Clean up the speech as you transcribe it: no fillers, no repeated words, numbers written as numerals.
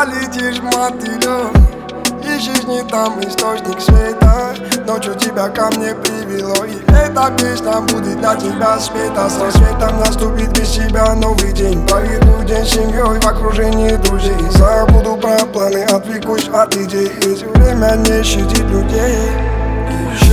полетишь мотылём. Ищешь не там источник света, ночью тебя ко мне привело. И эта песня будет для тебя спета. С рассветом наступит без тебя новый день. Проведу день с семьей в окружении друзей. Забуду про планы, отвлекусь от идей. Ведь время не щадит людей.